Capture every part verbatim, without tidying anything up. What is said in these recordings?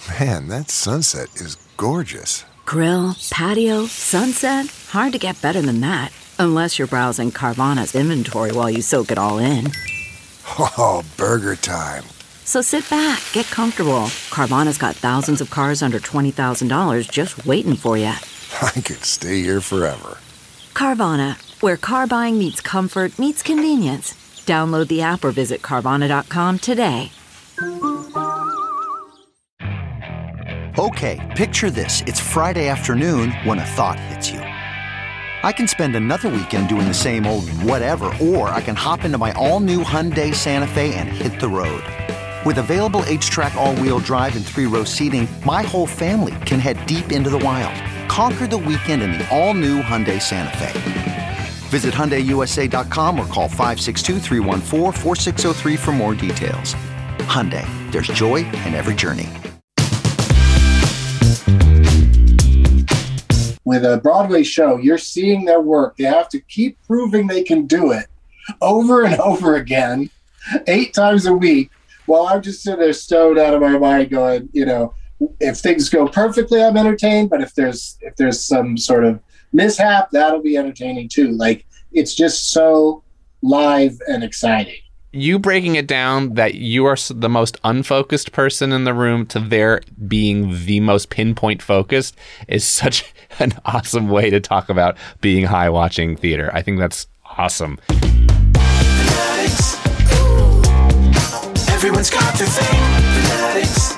Man, that sunset is gorgeous. Grill, patio, sunset. Hard to get better than that. Unless you're browsing Carvana's inventory while you soak it all in. Oh, burger time. So sit back, get comfortable. Carvana's got thousands of cars under twenty thousand dollars just waiting for you. I could stay here forever. Carvana, where car buying meets comfort, meets convenience. Download the app or visit Carvana dot com today. Okay, picture this. It's Friday afternoon when a thought hits you. I can spend another weekend doing the same old whatever, or I can hop into my all-new Hyundai Santa Fe and hit the road. With available H-Track all-wheel drive and three-row seating, my whole family can head deep into the wild. Conquer the weekend in the all-new Hyundai Santa Fe. Visit Hyundai U S A dot com or call five six two, three one four, four six zero three for more details. Hyundai, there's joy in every journey. With a Broadway show, you're seeing their work. They have to keep proving they can do it over and over again, eight times a week, while I'm just sitting there stoned out of my mind going, you know, if things go perfectly, I'm entertained, but if there's if there's some sort of mishap, that'll be entertaining too. Like, it's just so live and exciting. You breaking it down that you are the most unfocused person in the room to their being the most pinpoint focused is such an awesome way to talk about being high watching theater. I think that's awesome. Fanatics. Everyone's got their thing. Fanatics.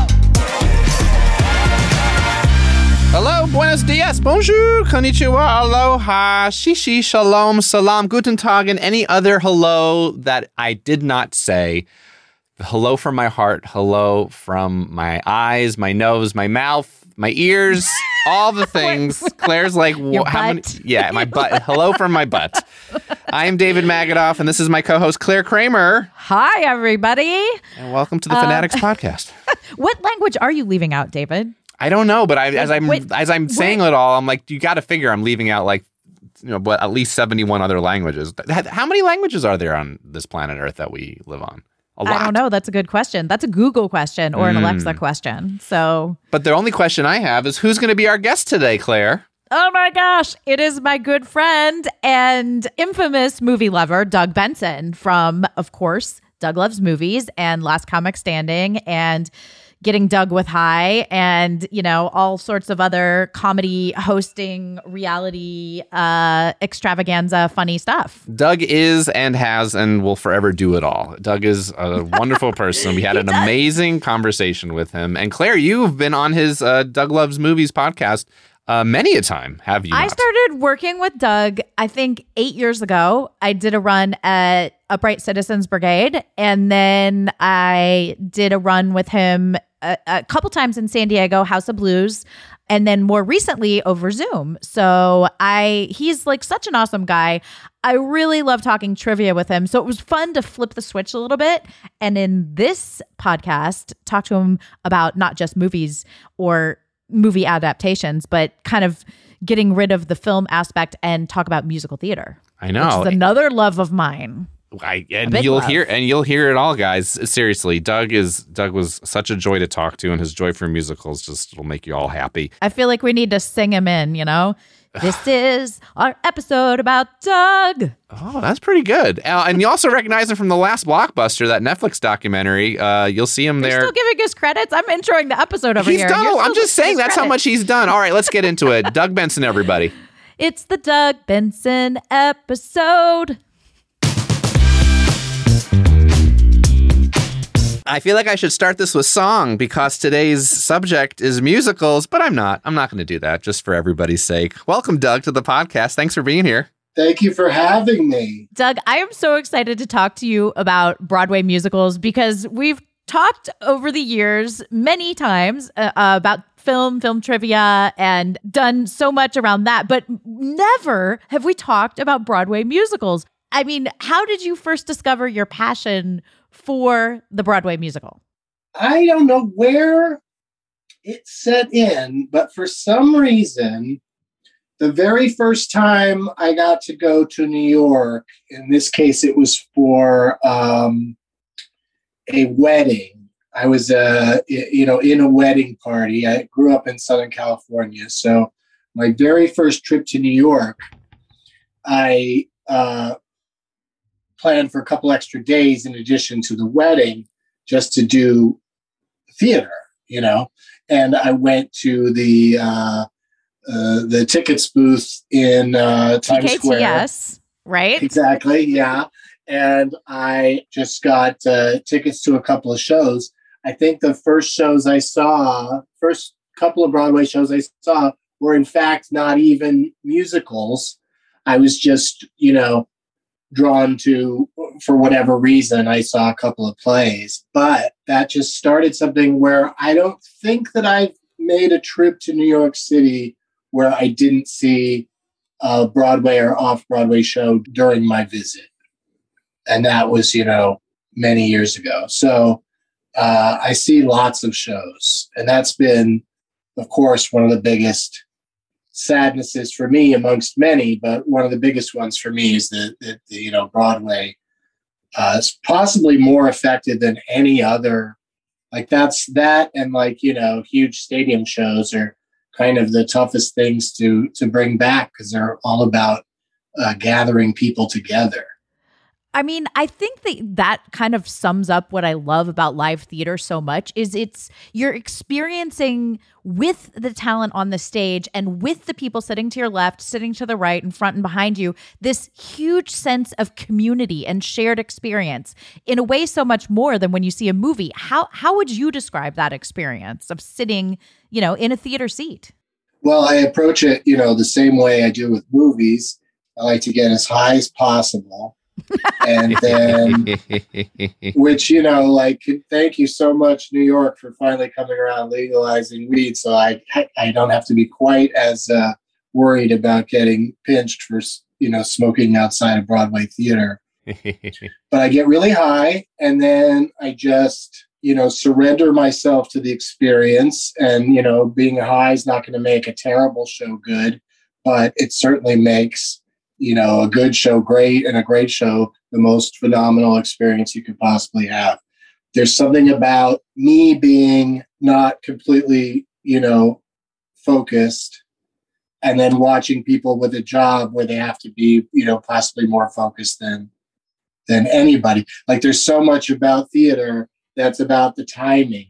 Hello, buenos dias, bonjour, konnichiwa, aloha, shishi, shalom, salam, guten tag, and any other hello that I did not say. Hello from my heart, hello from my eyes, my nose, my mouth, my ears, all the things. Claire's like, Your wh- how butt. many? Yeah, my butt. Hello from my butt. I am David Magadoff, and this is my co-host, Claire Kramer. Hi, everybody. And welcome to the Uh, Fanatics Podcast. What language are you leaving out, David? I don't know, but I, as I'm Wait, as I'm saying it all, I'm like, you got to figure I'm leaving out like, you know, but at least seventy-one other languages. How many languages are there on this planet Earth that we live on? A lot. I don't know. That's a good question. That's a Google question or an Mm. Alexa question. So, But the only question I have is who's going to be our guest today, Claire? oh my gosh, it is my good friend and infamous movie lover, Doug Benson from, of course, Doug Loves Movies and Last Comic Standing and Getting Doug with High and, you know, all sorts of other comedy hosting, reality, uh, extravaganza, funny stuff. Doug is and has and will forever do it all. Doug is a wonderful person. We had an does. amazing conversation with him. And Claire, you've been on his uh, Doug Loves Movies podcast uh, many a time, have you I not? started working with Doug, I think, eight years ago. I did a run at Upright Citizens Brigade, and then I did a run with him a, a couple times in San Diego, House of Blues, and then more recently over Zoom. So I, he's like such an awesome guy. I really love talking trivia with him. So it was fun to flip the switch a little bit. And in this podcast, talk to him about not just movies or movie adaptations, but kind of getting rid of the film aspect and talk about musical theater. I know. Which is another love of mine. I, and big you'll love. hear and you'll hear it all, guys. Seriously, Doug is Doug was such a joy to talk to, and his joy for musicals just will make you all happy. I feel like we need to sing him in, you know? This is our episode about Doug. Oh, that's pretty good. Uh, and you also recognize him from the last Blockbuster, that Netflix documentary. Uh, you'll see him You're there. still giving us credits? I'm introing the episode over He's here. done. You're a- I'm still just giving saying us that's how credits. much he's done. All right, let's get into it. Doug Benson, everybody. It's the Doug Benson episode. I feel like I should start this with song because today's subject is musicals, but I'm not. I'm not going to do that just for everybody's sake. Welcome, Doug, to the podcast. Thanks for being here. Thank you for having me. Doug, I am so excited to talk to you about Broadway musicals because we've talked over the years many times uh, uh, about film, film trivia, and done so much around that, but never have we talked about Broadway musicals. I mean, how did you first discover your passion for the Broadway musical? I don't know where it set in, but for some reason, the very first time I got to go to New York, in this case, it was for um, a wedding. I was, uh, you know, in a wedding party. I grew up in Southern California. So my very first trip to New York, I uh, planned for a couple extra days in addition to the wedding just to do theater, you know. And I went to the uh, uh, the tickets booth in uh, Times Square. T K T S, right? Exactly, yeah. And I just got uh, tickets to a couple of shows. I think the first shows I saw, first couple of Broadway shows I saw were in fact not even musicals. I was just, you know, drawn to, for whatever reason, I saw a couple of plays. But that just started something where I don't think that I've made a trip to New York City where I didn't see a Broadway or off-Broadway show during my visit. And that was, you know, many years ago. So uh, I see lots of shows. And that's been, of course, one of the biggest sadnesses for me amongst many, but one of the biggest ones for me is that, that the, you know, Broadway uh, is possibly more affected than any other. Like that's that and like, you know, huge stadium shows are kind of the toughest things to to bring back because they're all about uh, gathering people together. I mean, I think that that kind of sums up what I love about live theater so much is it's you're experiencing with the talent on the stage and with the people sitting to your left, sitting to the right, in front and behind you, this huge sense of community and shared experience in a way so much more than when you see a movie. How how would you describe that experience of sitting, you know, in a theater seat? Well, I approach it, you know, the same way I do with movies. I like to get as high as possible. And then, which, you know, like, thank you so much, New York, for finally coming around legalizing weed. So I, I don't have to be quite as uh, worried about getting pinched for, you know, smoking outside of Broadway theater. But I get really high and then I just, you know, surrender myself to the experience. And, you know, being high is not going to make a terrible show good, but it certainly makes, you know, a good show great and a great show the most phenomenal experience you could possibly have. There's something about me being not completely, you know, focused and then watching people with a job where they have to be, you know, possibly more focused than than anybody. Like there's so much about theater that's about the timing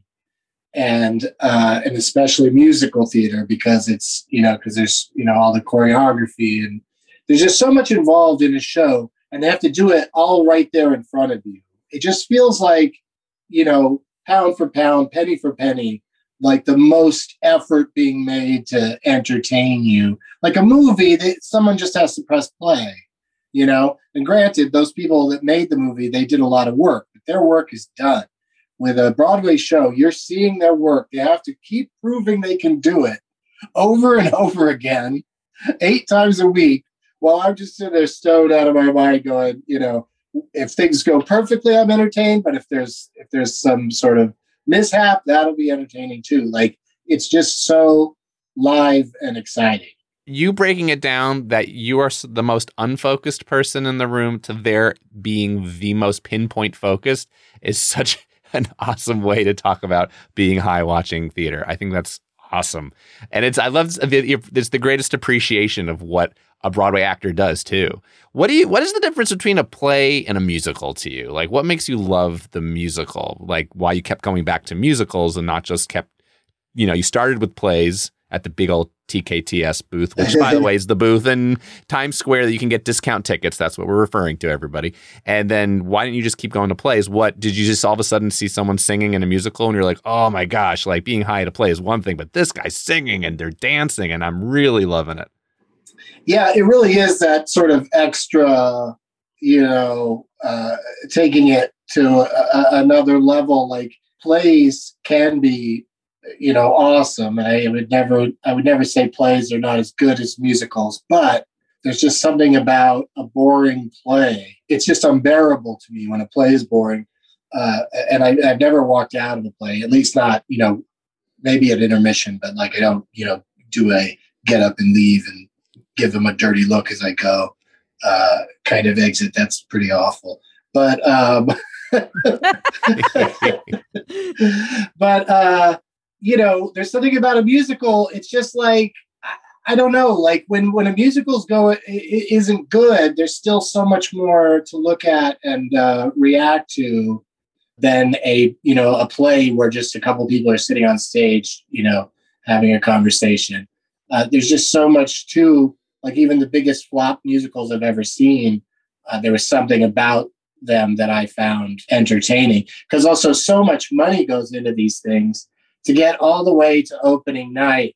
and uh, and especially musical theater because it's, you know, because there's, you know, all the choreography and there's just so much involved in a show and they have to do it all right there in front of you. It just feels like, you know, pound for pound, penny for penny, like the most effort being made to entertain you. Like a movie that someone just has to press play, you know? And granted, those people that made the movie, they did a lot of work, but their work is done. With a Broadway show, you're seeing their work. They have to keep proving they can do it over and over again, eight times a week. Well, I'm just sitting there stoned out of my mind going, you know, if things go perfectly, I'm entertained. But if there's if there's some sort of mishap, that'll be entertaining too. Like it's just so live and exciting. You breaking it down that you are the most unfocused person in the room to their being the most pinpoint focused is such an awesome way to talk about being high watching theater. I think that's awesome. And it's, I love, it's the greatest appreciation of what a Broadway actor does too. What do you, what is the difference between a play and a musical to you? Like what makes you love the musical? Like why you kept going back to musicals and not just kept, you know, you started with plays at the big old T K T S booth, which by the way is the booth in Times Square that you can get discount tickets. That's what we're referring to, everybody. And then why didn't you just keep going to plays? What did you just all of a sudden see someone singing in a musical and you're like, oh my gosh, like being high at a play is one thing, but this guy's singing and they're dancing and I'm really loving it. Yeah, it really is that sort of extra, you know, uh, taking it to a, another level. Like plays can be, you know, awesome. I would never, I would never say plays are not as good as musicals, but there's just something about a boring play. It's just unbearable to me when a play is boring. Uh, and I, I've never walked out of a play, at least not, you know, maybe at intermission, but like I don't, you know, do a get up and leave and give them a dirty look as I go, uh, kind of exit. That's pretty awful. But, um, But, uh, you know, there's something about a musical. It's just like, I, I don't know, like when, when a musical's go, it, it isn't good, there's still so much more to look at and uh, react to than a, you know, a play where just a couple people are sitting on stage, you know, having a conversation. Uh, there's just so much to, like, even the biggest flop musicals I've ever seen. Uh, there was something about them that I found entertaining, because also so much money goes into these things to get all the way to opening night.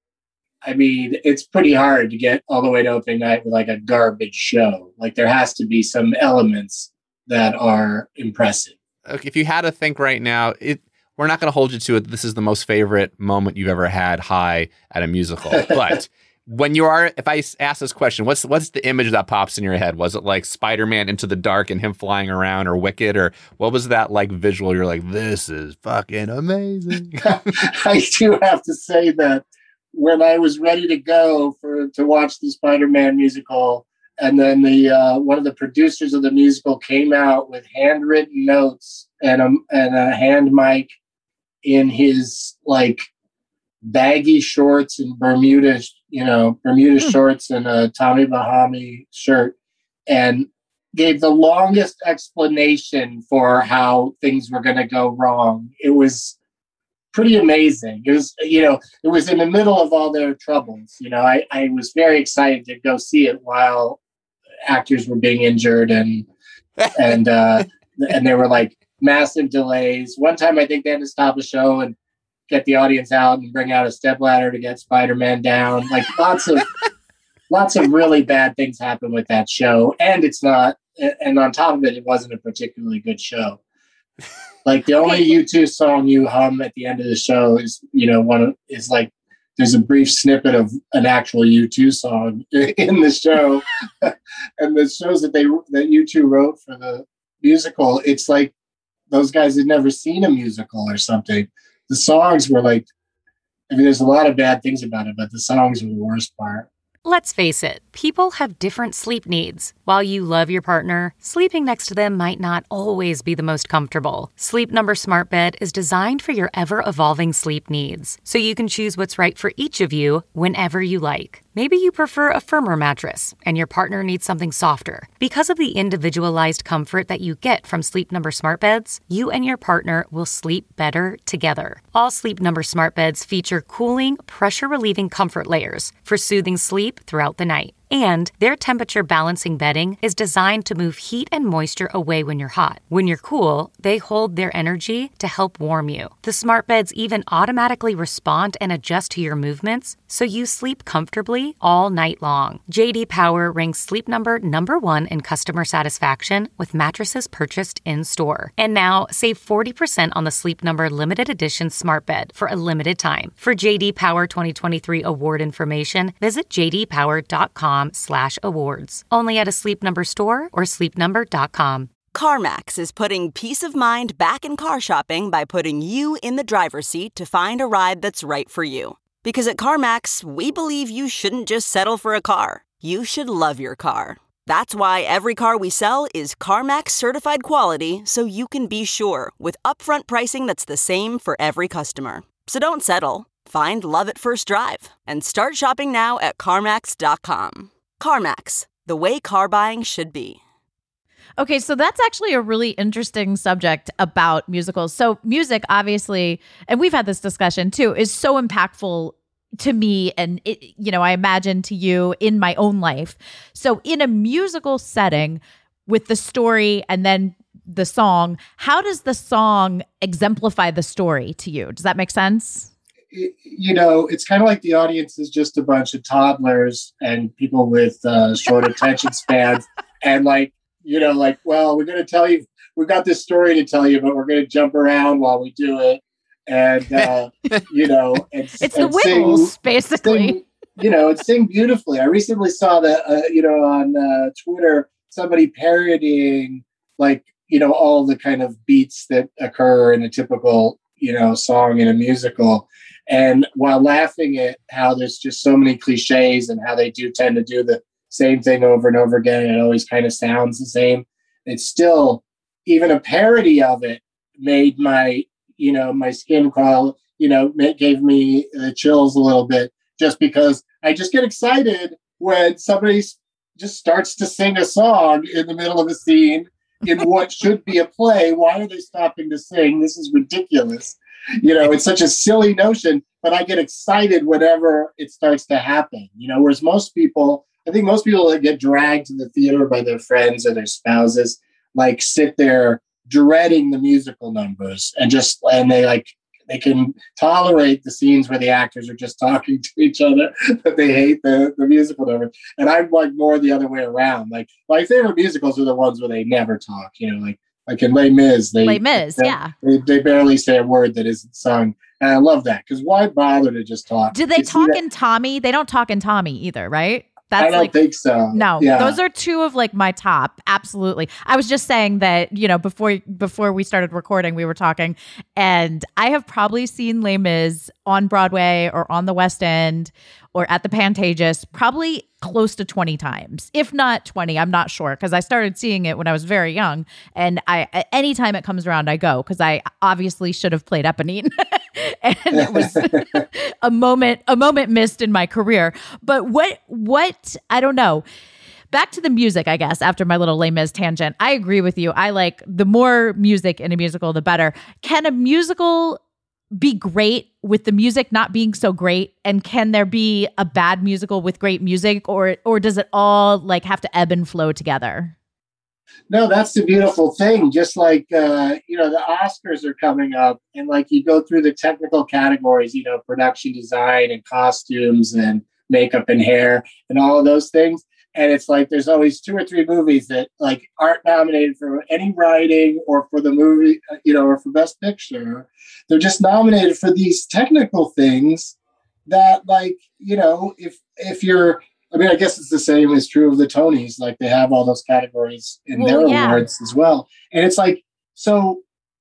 I mean, it's pretty hard to get all the way to opening night with like a garbage show. Like there has to be some elements that are impressive. Okay, if you had to think right now, it we're not going to hold you to it. This is the most favorite moment you've ever had high at a musical. But when you are, if I ask this question, what's what's the image that pops in your head? Was it like Spider-Man Into the Dark and him flying around, or Wicked, or what was that like visual? You're like, this is fucking amazing. I do have to say that when I was ready to go for to watch the Spider-Man musical, and then the uh, one of the producers of the musical came out with handwritten notes and a and a hand mic in his like baggy shorts and Bermuda, you know, Bermuda mm. shorts and a Tommy Bahama shirt, and gave the longest explanation for how things were going to go wrong. It was pretty amazing. It was, you know, it was in the middle of all their troubles. You know, I, I was very excited to go see it while actors were being injured and and uh, and there were like massive delays. One time, I think they had to stop a show and get the audience out and bring out a stepladder to get Spider-Man down. Like lots of lots of really bad things happen with that show, and it's not. And on top of it, it wasn't a particularly good show. Like the only U two song you hum at the end of the show is, you know, one of, is like there's a brief snippet of an actual U two song in the show, and the shows that they that U two wrote for the musical, it's like those guys had never seen a musical or something. The songs were like, I mean, there's a lot of bad things about it, but the songs were the worst part. Let's face it, people have different sleep needs. While you love your partner, sleeping next to them might not always be the most comfortable. Sleep Number Smart Bed is designed for your ever-evolving sleep needs, so you can choose what's right for each of you whenever you like. Maybe you prefer a firmer mattress and your partner needs something softer. Because of the individualized comfort that you get from Sleep Number Smart Beds, you and your partner will sleep better together. All Sleep Number Smart Beds feature cooling, pressure-relieving comfort layers for soothing sleep throughout the night. And their temperature balancing bedding is designed to move heat and moisture away when you're hot. When you're cool, they hold their energy to help warm you. The smart beds even automatically respond and adjust to your movements, so you sleep comfortably all night long. J D Power ranks Sleep Number number one in customer satisfaction with mattresses purchased in-store. And now, save forty percent on the Sleep Number limited edition smart bed for a limited time. For J D Power twenty twenty-three award information, visit j d power dot com slash awards. Only at a Sleep Number store or sleep number dot com. CarMax is putting peace of mind back in car shopping by putting you in the driver's seat to find a ride that's right for you. Because at CarMax, we believe you shouldn't just settle for a car. You should love your car. That's why every car we sell is CarMax certified quality, so you can be sure with upfront pricing that's the same for every customer. So don't settle. Find love at first drive and start shopping now at CarMax dot com. CarMax, the way car buying should be. Okay, so that's actually a really interesting subject about musicals. So music, obviously, and we've had this discussion too, is so impactful to me and, it, you know, I imagine to you in my own life. So in a musical setting with the story and then the song, how does the song exemplify the story to you? Does that make sense? You know, it's kind of like the audience is just a bunch of toddlers and people with uh, short attention spans. And like, you know, like, well, we're going to tell you, we've got this story to tell you, but we're going to jump around while we do it. And, uh, you know, and, it's and the Wiggles, sing, basically. Sing, you know, and sing beautifully. I recently saw that, uh, you know, on uh, Twitter, somebody parodying like, you know, all the kind of beats that occur in a typical, you know, song in a musical. And while laughing at how there's just so many cliches and how they do tend to do the same thing over and over again, and it always kind of sounds the same, it's still even a parody of it made my, you know, my skin crawl, you know, gave me the chills a little bit, just because I just get excited when somebody just starts to sing a song in the middle of a scene in what should be a play. Why are they stopping to sing? This is ridiculous. You know, it's such a silly notion, but I get excited whenever it starts to happen, you know, whereas most people, I think most people that get dragged to the theater by their friends or their spouses, like sit there dreading the musical numbers and just, and they like, they can tolerate the scenes where the actors are just talking to each other, but they hate the, the musical numbers. And I'm like more the other way around. Like my favorite musicals are the ones where they never talk, you know, like, like in Les Mis, they, Les Mis, they, yeah. They, they barely say a word that isn't sung. And I love that, because why bother to just talk? Do they You see talk that- in Tommy? They don't talk in Tommy either, right? I don't like, think so. No, Yeah. those are two of like my top. Absolutely. I was just saying that, you know, before before we started recording, we were talking, and I have probably seen Les Mis on Broadway or on the West End or at the Pantages probably close to twenty times, if not twenty. I'm not sure, because I started seeing it when I was very young, and I anytime it comes around, I go, because I obviously should have played Eponine, and it was a moment a moment missed in my career. But what what I don't know. Back to the music, I guess, after my little Les Mis tangent. I agree with you. I like the more music in a musical, the better. Can a musical be great with the music not being so great? And can there be a bad musical with great music, or or does it all like have to ebb and flow together? No, that's the beautiful thing. Just like, uh, you know, the Oscars are coming up, and like you go through the technical categories, you know, production design and costumes and makeup and hair and all of those things. And it's like, there's always two or three movies that like aren't nominated for any writing or for the movie, you know, or for Best Picture. They're just nominated for these technical things that, like, you know, if, if you're, I mean, I guess it's the same is true of the Tonys. Like they have all those categories in Well, their yeah. awards as well. And it's like, so,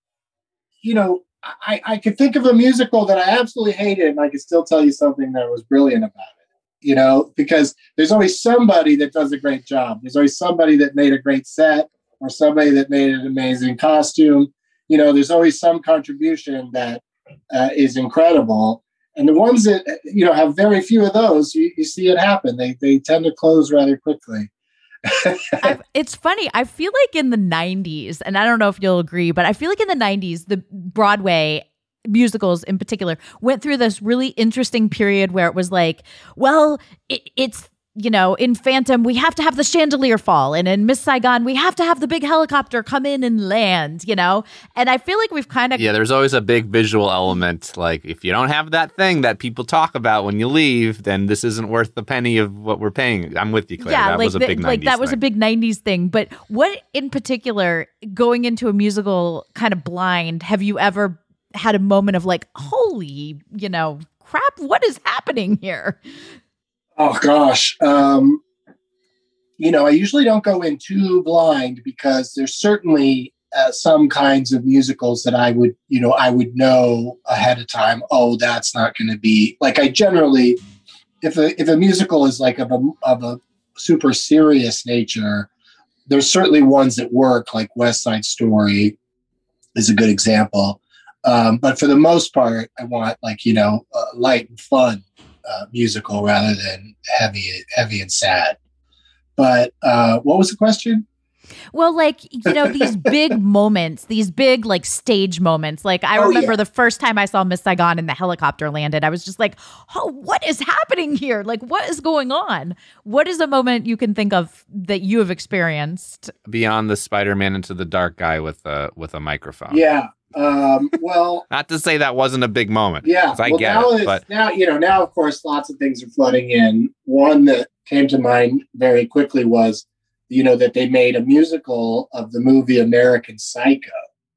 you know, I, I could think of a musical that I absolutely hated, and I could still tell you something that was brilliant about it. You know, because there's always somebody that does a great job. There's always somebody that made a great set, or somebody that made an amazing costume. You know, there's always some contribution that uh, is incredible. And the ones that, you know, have very few of those, you, you see it happen. They they tend to close rather quickly. I've, it's funny. I feel like in the nineties, and I don't know if you'll agree, but I feel like in the nineties, the Broadway musicals in particular went through this really interesting period where it was like, well, it, it's, you know, in Phantom, we have to have the chandelier fall. And in Miss Saigon, we have to have the big helicopter come in and land, you know? And I feel like we've kind of... Yeah, there's always a big visual element. Like, if you don't have that thing that people talk about when you leave, then this isn't worth the penny of what we're paying. I'm with you, Claire. Yeah, that like, was a the- big like nineties that was a thing. big nineties thing. But what in particular, going into a musical kind of blind, have you ever had a moment of like, holy, you know, crap, what is happening here? Oh, gosh. Um, you know, I usually don't go in too blind, because there's certainly uh, some kinds of musicals that I would, you know, I would know ahead of time, oh, that's not going to be, like, I generally, if a, if a musical is like of a, of a super serious nature, there's certainly ones that work, like West Side Story is a good example. Um, but for the most part, I want, like, you know, uh, light and fun uh, musical rather than heavy, heavy and sad. But uh, what was the question? Well, like, you know, these big moments, these big like stage moments. Like I Oh, remember yeah. the first time I saw Miss Saigon and the helicopter landed, I was just like, oh, what is happening here? Like, what is going on? What is a moment you can think of that you have experienced? Beyond the Spider-Man Into the Dark guy with a, with a microphone. Yeah. Um, well, Not to say that wasn't a big moment. yeah. 'cause I well, get now, it. it's, But now, you know, now, of course, lots of things are flooding in. One that came to mind very quickly was, you know, that they made a musical of the movie American Psycho.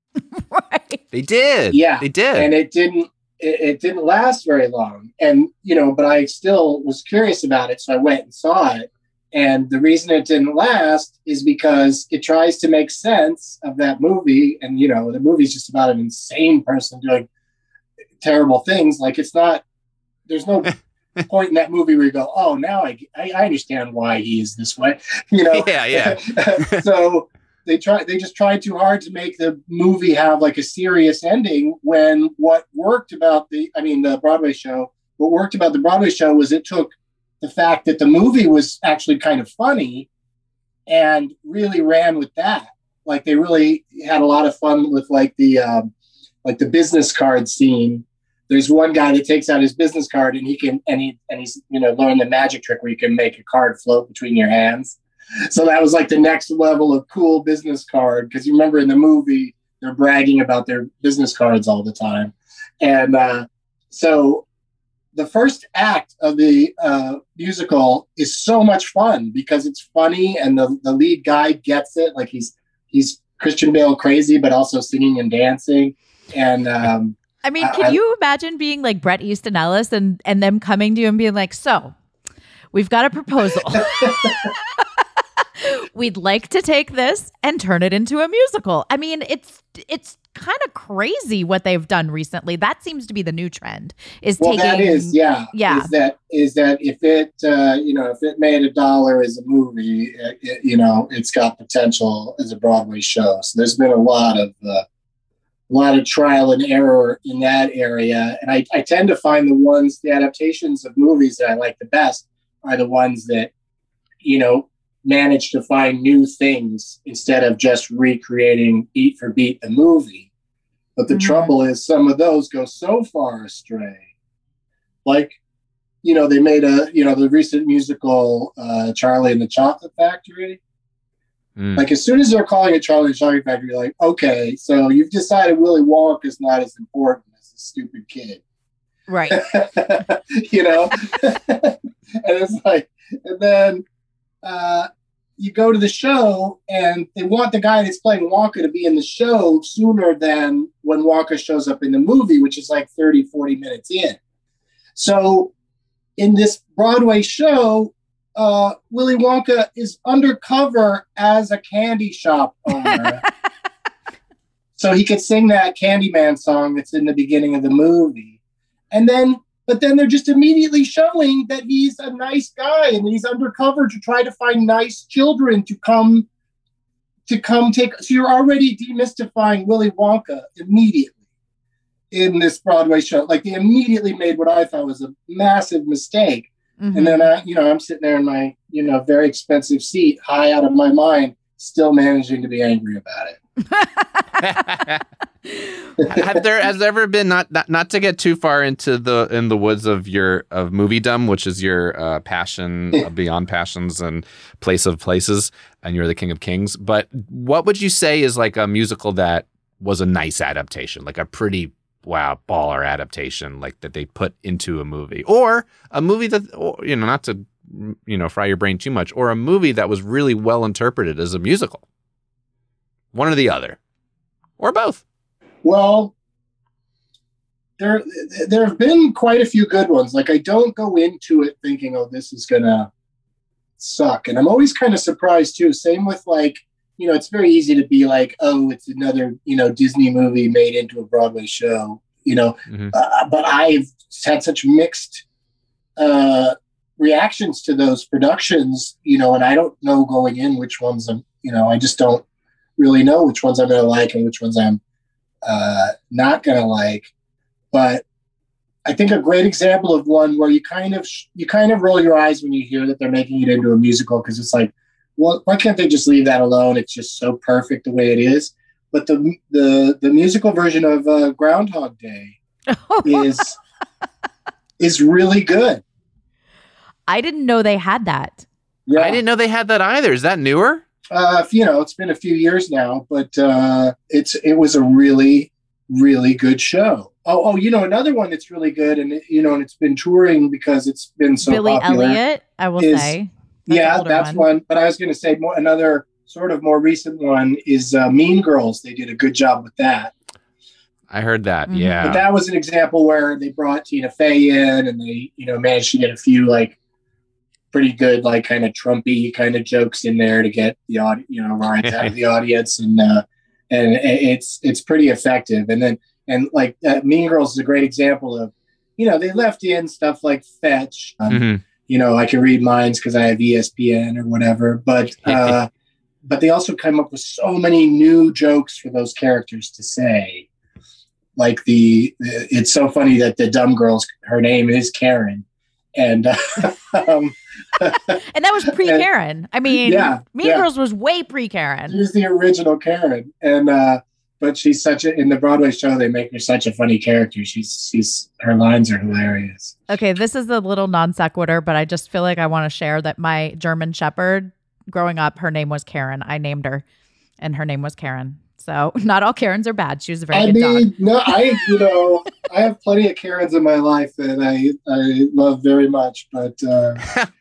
Right. they did. Yeah. They did. And it didn't, it, it didn't last very long. And, you know, but I still was curious about it. So I went and saw it. And the reason it didn't last is because it tries to make sense of that movie. And, you know, the movie's just about an insane person doing terrible things. Like, it's not, there's no point in that movie where you go, oh, now I, I, I understand why he is this way. You know? Yeah, yeah. So they try they just tried too hard to make the movie have like a serious ending when what worked about the I mean the Broadway show, what worked about the Broadway show was it took the fact that the movie was actually kind of funny and really ran with that. Like they really had a lot of fun with like the um, like the business card scene. There's one guy that takes out his business card and he can and he and he's you know learned the magic trick where you can make a card float between your hands. So that was like the next level of cool business card, because you remember in the movie they're bragging about their business cards all the time. And uh, so the first act of the uh, musical is so much fun because it's funny and the, the lead guy gets it. Like he's he's Christian Bale crazy, but also singing and dancing. And um, I mean, can I, you imagine being like Bret Easton Ellis and and them coming to you and being like, "So, we've got a proposal." We'd like to take this and turn it into a musical. I mean, it's it's kind of crazy what they've done recently. That seems to be the new trend. Is well, taking that is yeah, yeah. Is that is that if it uh, you know if it made a dollar as a movie, it, it, you know it's got potential as a Broadway show. So there's been a lot of uh, a lot of trial and error in that area, and I, I tend to find the ones the adaptations of movies that I like the best are the ones that you know. manage to find new things instead of just recreating beat for beat the movie. But the mm-hmm. trouble is some of those go so far astray. Like, you know, they made a, you know, the recent musical uh, Charlie and the Chocolate Factory. Mm. Like as soon as they're calling it Charlie and the Chocolate Factory, you're like, okay, so you've decided Willy Wonka is not as important as a stupid kid. Right. You know? And it's like, and then, Uh, you go to the show and they want the guy that's playing Wonka to be in the show sooner than when Wonka shows up in the movie, which is like thirty, forty minutes in. So in this Broadway show, uh, Willy Wonka is undercover as a candy shop owner. So he could sing that Candyman song that's in the beginning of the movie. And then But then they're just immediately showing that he's a nice guy and he's undercover to try to find nice children to come to come take. So you're already demystifying Willy Wonka immediately in this Broadway show. Like they immediately made what I thought was a massive mistake. Mm-hmm. And then I, you know, I'm sitting there in my, you know, very expensive seat, high out of my mind, still managing to be angry about it. Have there has there ever been not, not not to get too far into the in the woods of your of moviedom, which is your uh, passion uh, beyond passions and place of places, and you're the king of kings. But what would you say is like a musical that was a nice adaptation, like a pretty wow baller adaptation, like that they put into a movie, or a movie that or, you know not to you know fry your brain too much, or a movie that was really well interpreted as a musical. One or the other, or both. Well, there there have been quite a few good ones. Like I don't go into it thinking, oh, this is gonna suck. And I'm always kind of surprised too. Same with like, you know, it's very easy to be like, oh, it's another, you know, Disney movie made into a Broadway show, you know, mm-hmm. uh, but I've had such mixed uh, reactions to those productions, you know, and I don't know going in which ones I'm, you know, I just don't really know which ones I'm going to like and which ones I'm uh, not going to like. But I think a great example of one where you kind of you kind of roll your eyes when you hear that they're making it into a musical, because it's like, well, why can't they just leave that alone? It's just so perfect the way it is. But the the the musical version of uh, Groundhog Day is is really good. I didn't know they had that. Yeah. I didn't know they had that either. Is that newer? Uh, you know, it's been a few years now, but uh, it's it was a really, really good show. Oh, oh, you know, another one that's really good, and you know, and it's been touring because it's been so Billy popular. Elliot, I will is, say. That's yeah, that's one. one. But I was going to say more, another sort of more recent one is uh, Mean Girls. They did a good job with that. I heard that. Mm-hmm. Yeah, but that was an example where they brought Tina Fey in, and they, you know, managed to get a few like pretty good, like kind of Trumpy kind of jokes in there to get the audience, you know, right out of the audience, and uh, and it's it's pretty effective. And then and like uh, Mean Girls is a great example of, you know, they left in stuff like Fetch. Um, mm-hmm. You know, I can read minds because I have E S P N or whatever, but uh, but they also come up with so many new jokes for those characters to say. Like the, the it's so funny that the dumb girl's, her name is Karen. And, uh, um, and that was pre-Karen. I mean, yeah, Mean yeah. Girls was way pre-Karen. She's the original Karen. And, uh, but she's such a, in the Broadway show, they make her such a funny character. She's, she's, her lines are hilarious. Okay, this is a little non sequitur, but I just feel like I want to share that my German Shepherd, growing up, her name was Karen. I named her, and her name was Karen. So not all Karens are bad. She was a very I good mean, dog. no, I, you know, I have plenty of Karens in my life that I, I love very much, but, uh,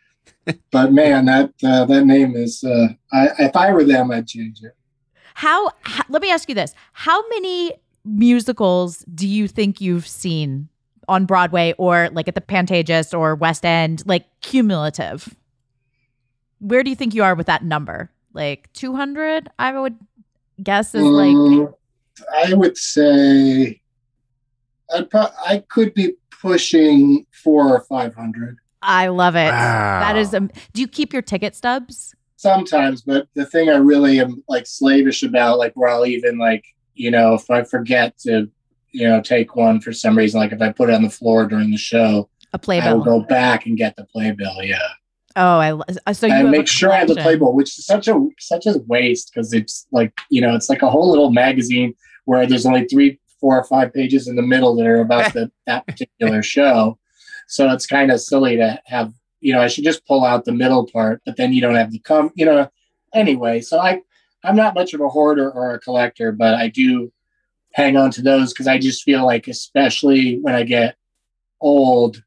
but man, that, uh, that name is, uh, I, if I were them, I'd change it. How, how, let me ask you this. How many musicals do you think you've seen on Broadway or like at the Pantages or West End, like cumulative? Where do you think you are with that number? Like two hundred, I would guess is like. Um, I would say I'd pro- I could be pushing four or five hundred. I love it. Wow. That is, um, do you keep your ticket stubs? Sometimes, but the thing I really am like slavish about, like where I'll even like, you know, if I forget to, you know, take one for some reason, like if I put it on the floor during the show, A playbill. I will go back and get the playbill. Yeah. Oh, I lo- so you and have make a sure I have the collection. playbill, which is such a such a waste because it's like, you know, it's like a whole little magazine where there's only three, four or five pages in the middle that are about the, that particular show. So it's kind of silly to have, you know, I should just pull out the middle part, but then you don't have the come, you know, anyway. So I, I'm not much of a hoarder or a collector, but I do hang on to those because I just feel like, especially when I get old,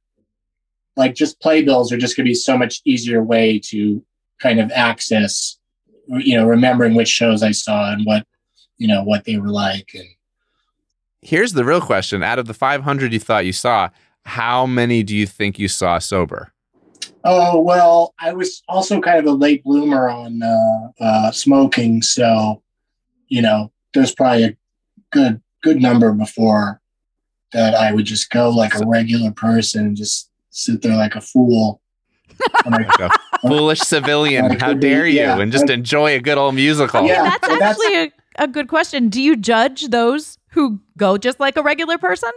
like just playbills are just going to be so much easier way to kind of access, you know, remembering which shows I saw and what, you know, what they were like. And Here's the real question. Out of the five hundred you thought you saw, how many do you think you saw sober? oh, well, I was also kind of a late bloomer on uh, uh, smoking. So, you know, there's probably a good, good number before that I would just go like a regular person and just sit there like a fool. Like a foolish civilian. Like, How dare you? yeah. And just enjoy a good old musical. Okay, Yeah, that's well, that's- actually a, a good question. Do you judge those who go just like a regular person?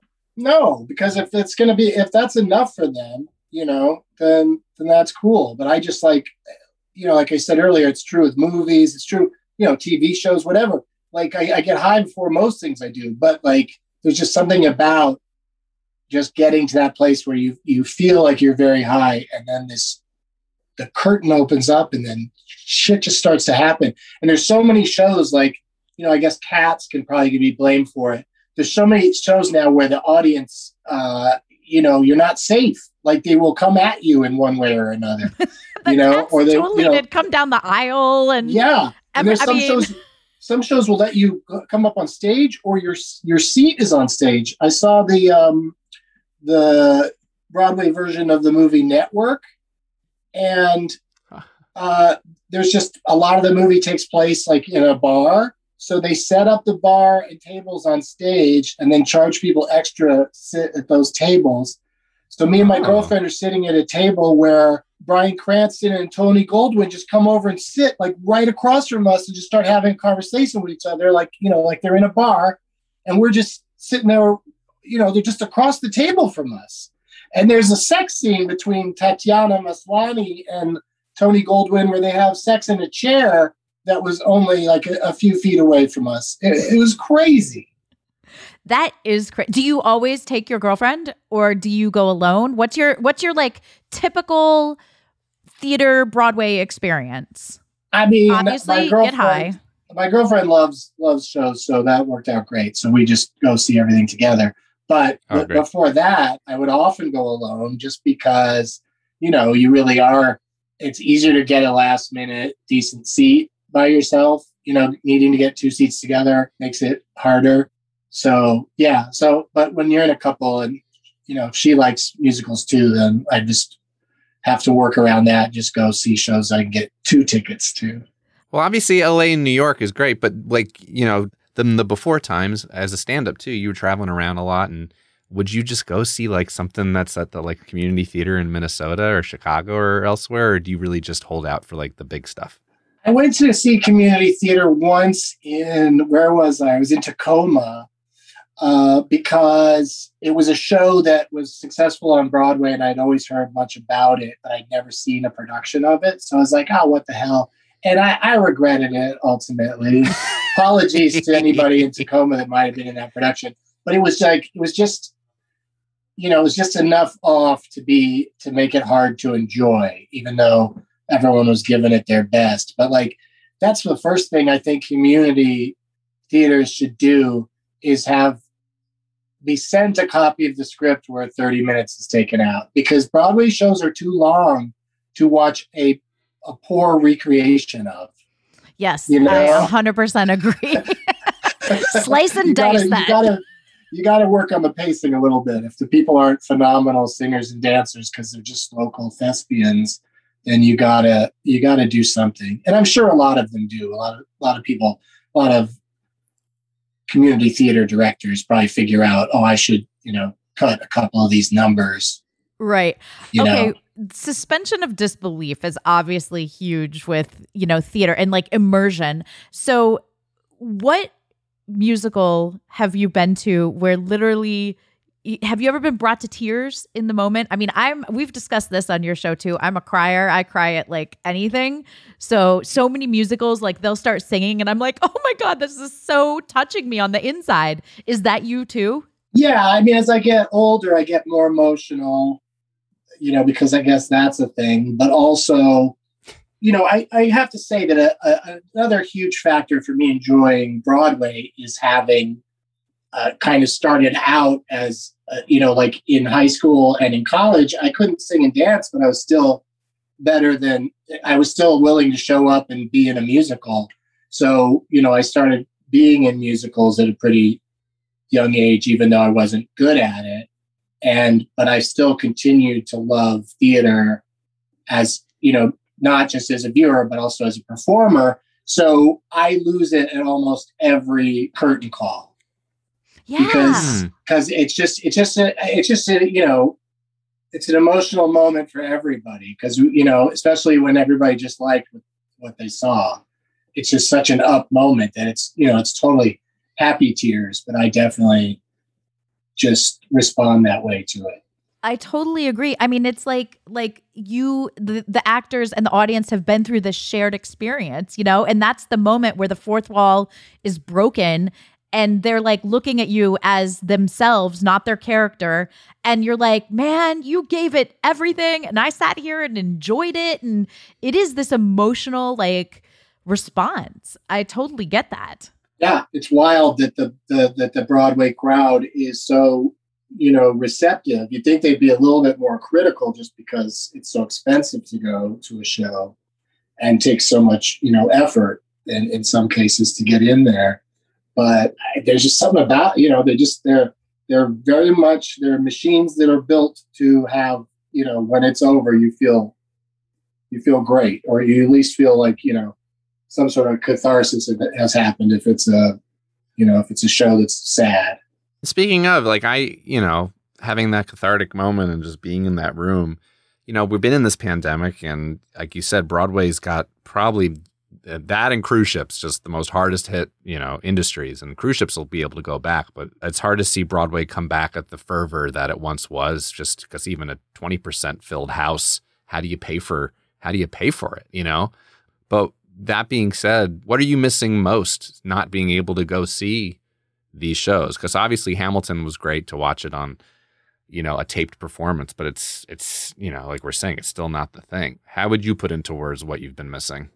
No, because if it's going to be, if that's enough for them, you know, then, then that's cool. But I just like, you know, like I said earlier, it's true with movies. It's true, you know, T V shows, whatever. Like I, I get high before most things I do, but like, there's just something about just getting to that place where you, you feel like you're very high. And then this, the curtain opens up and then shit just starts to happen. And there's so many shows like, you know, I guess Cats can probably be blamed for it. There's so many shows now where the audience, uh, you know, you're not safe. Like they will come at you in one way or another, The you know, Cats or they, totally you know, did come down the aisle and yeah. And there's I some mean- shows, some shows will let you g- come up on stage or your, your seat is on stage. I saw the, um, the Broadway version of the movie Network, and uh, there's just a lot of the movie takes place like in a bar. So they set up the bar and tables on stage and then charge people extra to sit at those tables. So me and my Oh. girlfriend are sitting at a table where Bryan Cranston and Tony Goldwyn just come over and sit like right across from us and just start having a conversation with each other. Like, you know, like they're in a bar and we're just sitting there, you know, they're just across the table from us. And there's a sex scene between Tatiana Maslany and Tony Goldwyn where they have sex in a chair that was only like a, a few feet away from us. It, it was crazy. that is crazy. Do you always take your girlfriend or do you go alone? What's your what's your like typical theater Broadway experience? I mean, Obviously, my get girlfriend, high. my girlfriend loves loves shows, so that worked out great. So we just go see everything together. But Oh, b- great. before that, I would often go alone just because, you know, you really are, it's easier to get a last minute decent seat by yourself. You know, needing to get two seats together makes it harder. So, yeah. So, but when you're in a couple and, you know, if she likes musicals too, then I just have to work around that. Just go see shows I can get two tickets to. Well, obviously L A and New York is great, but like, you know, the, the before times as a stand-up too, you were traveling around a lot. And would you just go see like something that's at the like community theater in Minnesota or Chicago or elsewhere? Or do you really just hold out for like the big stuff? I went to see community theater once in, where was I? I was in Tacoma uh, because it was a show that was successful on Broadway and I'd always heard much about it, but I'd never seen a production of it. So I was like, oh, what the hell? And I, I regretted it ultimately. Apologies to anybody in Tacoma that might have been in that production. But it was like, it was just, you know, it was just enough off to be, to make it hard to enjoy, even though everyone was giving it their best. But like, that's the first thing I think community theaters should do is have, be sent a copy of the script where thirty minutes is taken out, because Broadway shows are too long to watch a, a poor recreation of. Yes, you know? I one hundred percent agree. Slice and you dice gotta, that. You gotta, you gotta work on the pacing a little bit. If the people aren't phenomenal singers and dancers because they're just local thespians, then you gotta you gotta do something. And I'm sure a lot of them do. A lot of a lot of people, a lot of community theater directors probably figure out, oh, I should, you know, cut a couple of these numbers. Right. You okay. know? Suspension of disbelief is obviously huge with, you know, theater and like immersion. So what musical have you been to where literally, have you ever been brought to tears in the moment? I mean, I'm, we've discussed this on your show too. I'm a crier. I cry at like anything. So, so many musicals, like they'll start singing and I'm like, oh my God, this is so touching me on the inside. Is that you too? Yeah. I mean, as I get older, I get more emotional, you know, because I guess that's a thing, but also, you know, I, I have to say that a, a, another huge factor for me enjoying Broadway is having uh, kind of started out as, uh, you know, like in high school and in college, I couldn't sing and dance, but I was still better than, I was still willing to show up and be in a musical. So, you know, I started being in musicals at a pretty young age, even though I wasn't good at it. And, but I still continued to love theater as, you know, not just as a viewer, but also as a performer. So I lose it at almost every curtain call. Yeah. Because, because it's just, it's just, a, it's just, a, you know, it's an emotional moment for everybody. Because, you know, especially when everybody just liked what they saw, it's just such an up moment that it's, you know, it's totally happy tears, but I definitely just respond that way to it. I totally agree. I mean, it's like like you, the, the actors and the audience have been through this shared experience, you know, and that's the moment where the fourth wall is broken and they're like looking at you as themselves, not their character. And you're like, man, you gave it everything. And I sat here and enjoyed it. And it is this emotional like response. I totally get that. Yeah, it's wild that the, the that the Broadway crowd is so, you know, receptive. You'd think they'd be a little bit more critical just because it's so expensive to go to a show and takes so much, you know, effort in, in some cases to get in there. But there's just something about, you know, they just, they're, they're very much, they're machines that are built to have, you know, when it's over, you feel, you feel great, or you at least feel like, you know, some sort of catharsis has happened if it's a, you know, if it's a show that's sad. Speaking of, like, I, you know, having that cathartic moment and just being in that room, you know, we've been in this pandemic and like you said, Broadway's got probably that and cruise ships, just the most hardest hit, you know, industries, and cruise ships will be able to go back, but it's hard to see Broadway come back at the fervor that it once was, just because even a twenty percent filled house, how do you pay for, how do you pay for it, you know? But that being said, what are you missing most not being able to go see these shows? Because obviously Hamilton was great to watch it on, you know, a taped performance, but it's, it's, you know, like we're saying, it's still not the thing. How would you put into words what you've been missing?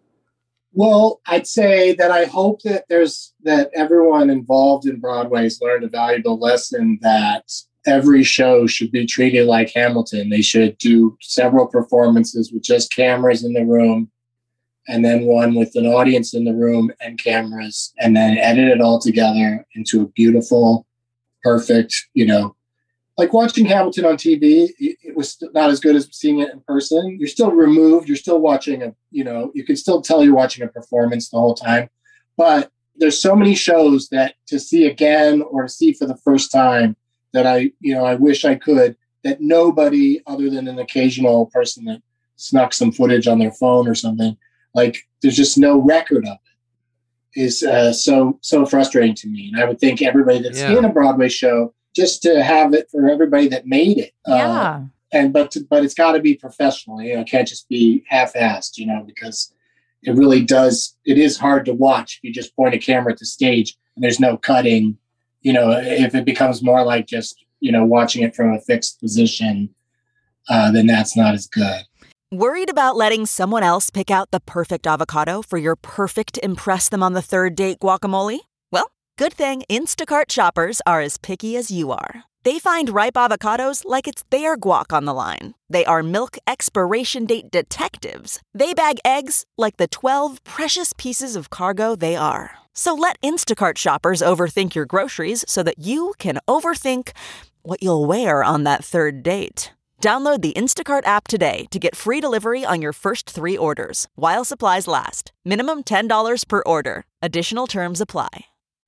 Well, I'd say that I hope that there's, that everyone involved in Broadway has learned a valuable lesson that every show should be treated like Hamilton. They should do several performances with just cameras in the room, and then one with an audience in the room and cameras, and then edit it all together into a beautiful, perfect, you know, like watching Hamilton on T V, it was not as good as seeing it in person. You're still removed. You're still watching a, you know, you can still tell you're watching a performance the whole time. But there's so many shows that to see again or to see for the first time that I, you know, I wish I could, that nobody other than an occasional person that snuck some footage on their phone or something Like there's just no record of it. Is uh, so so frustrating to me. And I would think everybody that's Yeah. in a Broadway show, just to have it for everybody that made it. Uh, Yeah. and but to, but it's got to be professional. You know, it can't just be half-assed. You know, because it really does. It is hard to watch if you just point a camera at the stage and there's no cutting. You know, if it becomes more like just you know watching it from a fixed position, uh, then that's not as good. Worried about letting someone else pick out the perfect avocado for your perfect impress them on the third date guacamole? Well, good thing Instacart shoppers are as picky as you are. They find ripe avocados like it's their guac on the line. They are milk expiration date detectives. They bag eggs like the twelve precious pieces of cargo they are. So let Instacart shoppers overthink your groceries so that you can overthink what you'll wear on that third date. Download the Instacart app today to get free delivery on your first three orders, while supplies last. Minimum ten dollars per order. Additional terms apply.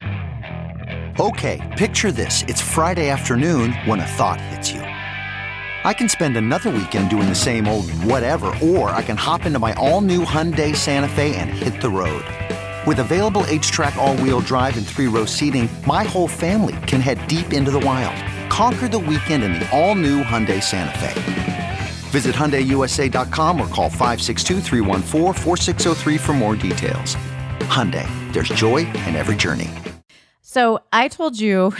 Okay, picture this. It's Friday afternoon when a thought hits you. I can spend another weekend doing the same old whatever, or I can hop into my all-new Hyundai Santa Fe and hit the road. With available H-Track all-wheel drive and three-row seating, my whole family can head deep into the wild. Conquer the weekend in the all-new Hyundai Santa Fe. Visit Hyundai U S A dot com or call five six two, three one four, four six zero three for more details. Hyundai, there's joy in every journey. So I told you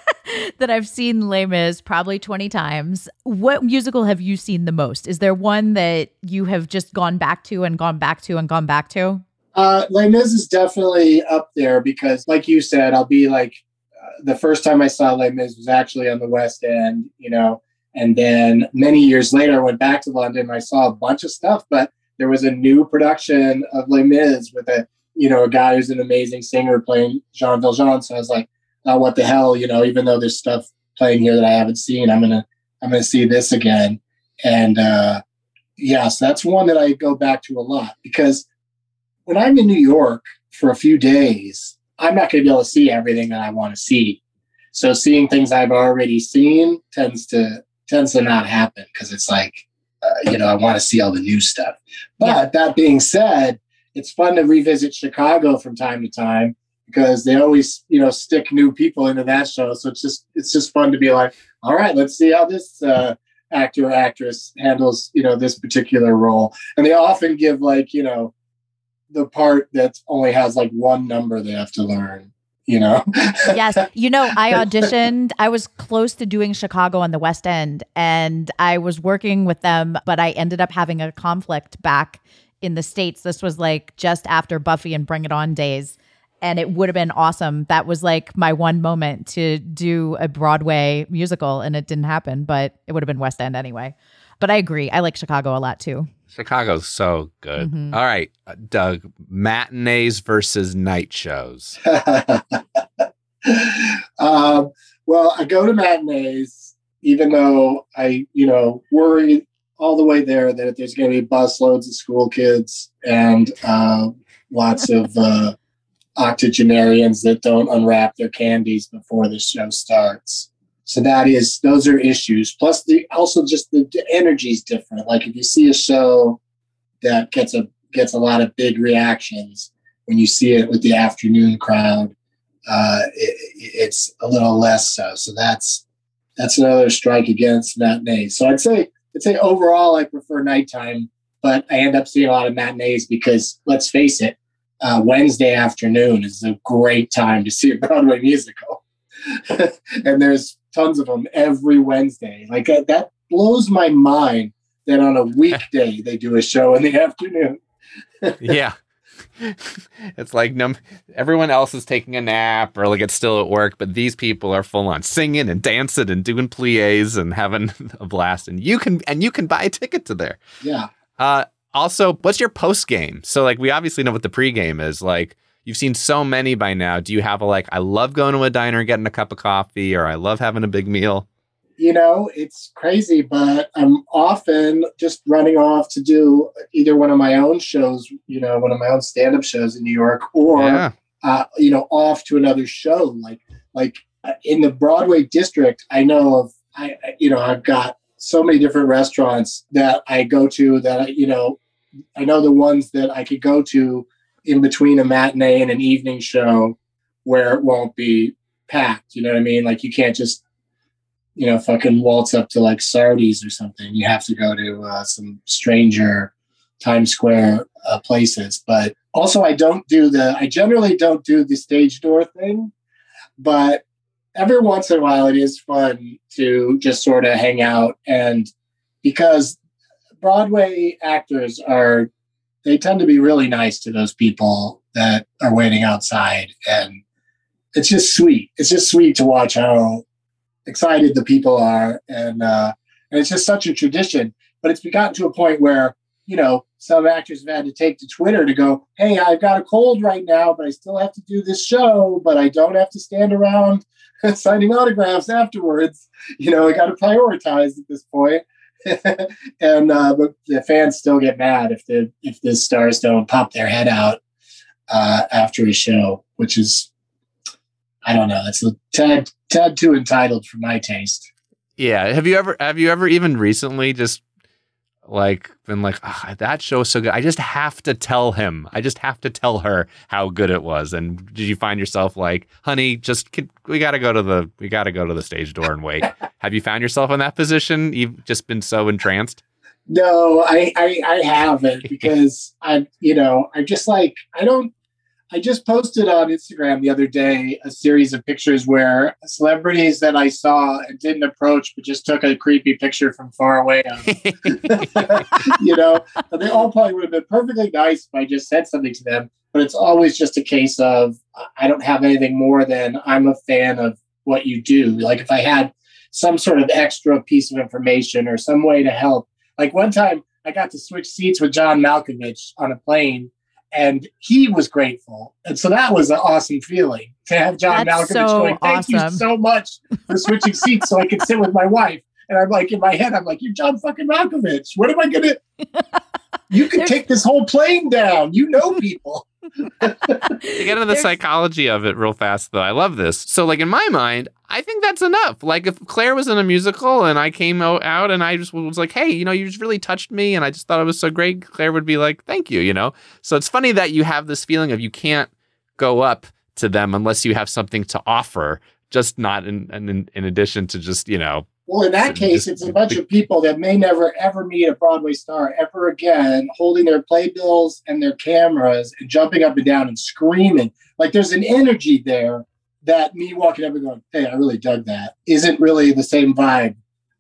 that I've seen Les Mis probably twenty times. What musical have you seen the most? Is there one that you have just gone back to and gone back to and gone back to? Uh, Les Mis is definitely up there because, like you said, I'll be like, uh, the first time I saw Les Mis was actually on the West End, you know, and then many years later, I went back to London and I saw a bunch of stuff, but there was a new production of Les Mis with a, you know, a guy who's an amazing singer playing Jean Valjean. So I was like, oh, what the hell, you know, even though there's stuff playing here that I haven't seen, I'm going to, I'm going to see this again. And, uh, yes, yeah, so that's one that I go back to a lot because when I'm in New York for a few days, I'm not going to be able to see everything that I want to see. So seeing things I've already seen tends to tends to not happen because it's like, uh, you know, I want to see all the new stuff. But Yeah. that being said, it's fun to revisit Chicago from time to time because they always, you know, stick new people into that show. So it's just it's just fun to be like, all right, let's see how this uh, actor or actress handles, you know, this particular role. And they often give like, you know, the part that only has like one number they have to learn, you know? Yes. You know, I auditioned. I was close to doing Chicago on the West End and I was working with them, but I ended up having a conflict back in the States. This was like just after Buffy and Bring It On days. And it would have been awesome. That was like my one moment to do a Broadway musical and it didn't happen, but it would have been West End anyway. But I agree. I like Chicago a lot too. Chicago's so good. Mhm. All right, uh, Doug, matinees versus night shows. um, well, I go to matinees, even though I, you know, worry all the way there that there's going to be bus loads of school kids and uh, lots of uh, octogenarians that don't unwrap their candies before the show starts. So that is, those are issues. Plus, the also just the, the energy is different. Like if you see a show that gets a gets a lot of big reactions, when you see it with the afternoon crowd, uh, it, it's a little less so. So that's that's another strike against matinees. So I'd say I'd say overall I prefer nighttime, but I end up seeing a lot of matinees because let's face it, uh, Wednesday afternoon is a great time to see a Broadway musical, and there's tons of them every Wednesday. Like uh, that blows my mind that on a weekday they do a show in the afternoon. Yeah. It's like num- everyone else is taking a nap or like it's still at work, but these people are full on singing and dancing and doing pliés and having a blast. And you can and you can buy a ticket to there. Yeah. Uh, also, what's your post game? So like we obviously know what the pregame is. Like you've seen so many by now. Do you have a like, I love going to a diner, getting a cup of coffee, or I love having a big meal? You know, it's crazy, but I'm often just running off to do either one of my own shows, you know, one of my own stand-up shows in New York, or, Yeah. uh, you know, off to another show. Like, like uh, in the Broadway district, I know of, I, I- you know, I've got so many different restaurants that I go to that, I, you know, I know the ones that I could go to in between a matinee and an evening show where it won't be packed. You know what I mean? Like you can't just, you know, fucking waltz up to like Sardi's or something. You have to go to uh, some stranger Times Square uh, places. But also I don't do the, I generally don't do the stage door thing, but every once in a while it is fun to just sort of hang out. And because Broadway actors are, they tend to be really nice to those people that are waiting outside. And it's just sweet. It's just sweet to watch how excited the people are. And, uh, and it's just such a tradition, but it's gotten to a point where, you know, some actors have had to take to Twitter to go, hey, I've got a cold right now, but I still have to do this show, but I don't have to stand around signing autographs afterwards. You know, I got to prioritize at this point. and uh, but the fans still get mad if the if the stars don't pop their head out uh, after a show, which is, I don't know, it's a tad tad too entitled for my taste. Yeah. Have you ever have you ever even recently just like been like, oh, that show is so good, I just have to tell him, I just have to tell her how good it was? And did you find yourself like, honey, just we got to go to the we got to go to the stage door and wait? Have you found yourself in that position? You've just been so entranced? No, I I, I haven't because I you know I just like I don't. I just posted on Instagram the other day a series of pictures where celebrities that I saw and didn't approach, but just took a creepy picture from far away. You know, they all probably would have been perfectly nice if I just said something to them. But it's always just a case of I don't have anything more than I'm a fan of what you do. Like if I had some sort of extra piece of information or some way to help. Like one time I got to switch seats with John Malkovich on a plane. And he was grateful. And so that was an awesome feeling to have John That's Malkovich so going, thank awesome. you so much for switching seats so I could sit with my wife. And I'm like, in my head, I'm like, you're John fucking Malkovich. What am I going to... You could take this whole plane down. You know people. To get into the psychology of it real fast, though, I love this. So, like, in my mind, I think that's enough. Like, if Claire was in a musical and I came out and I just was like, hey, you know, you just really touched me and I just thought it was so great, Claire would be like, thank you, you know? So it's funny that you have this feeling of you can't go up to them unless you have something to offer, just not in in, in addition to just, you know, well, in that case, it's a bunch of people that may never, ever meet a Broadway star ever again, holding their playbills and their cameras and jumping up and down and screaming. Like there's an energy there that me walking up and going, hey, I really dug that, isn't really the same vibe.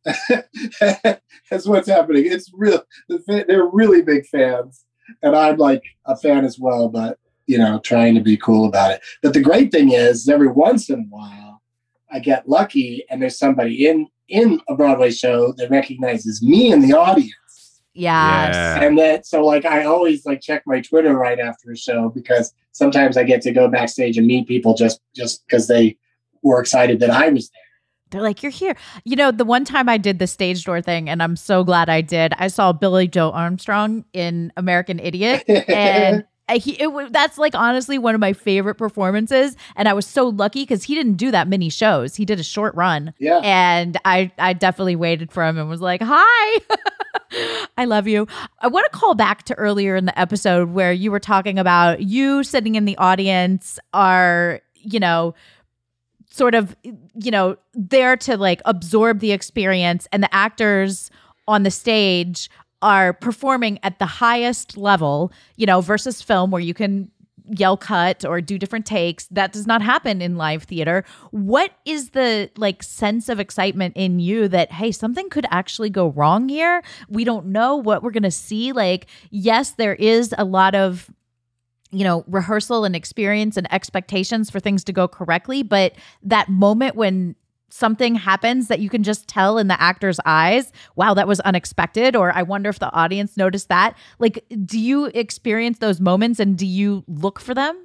That's what's happening. It's real. They're really big fans. And I'm like a fan as well, but, you know, trying to be cool about it. But the great thing is every once in a while, I get lucky and there's somebody in in a Broadway show that recognizes me in the audience. Yes. Yeah. And then, so like, I always like check my Twitter right after a show because sometimes I get to go backstage and meet people just, just because they were excited that I was there. They're like, you're here. You know, the one time I did the stage door thing, and I'm so glad I did, I saw Billy Joe Armstrong in American Idiot. And He, it, that's like honestly one of my favorite performances, and I was so lucky because he didn't do that many shows. He did a short run, yeah. And I, I definitely waited for him and was like, "Hi, I love you." I want to call back to earlier in the episode where you were talking about you sitting in the audience are, you know, sort of, you know, there to like absorb the experience, and the actors on the stage are performing at the highest level, you know, versus film where you can yell cut or do different takes. That does not happen in live theater. What is the like sense of excitement in you that, hey, something could actually go wrong here? We don't know what we're going to see. Like, yes, there is a lot of, you know, rehearsal and experience and expectations for things to go correctly. But that moment when something happens that you can just tell in the actor's eyes, wow, that was unexpected, or I wonder if the audience noticed that. Like, do you experience those moments and do you look for them?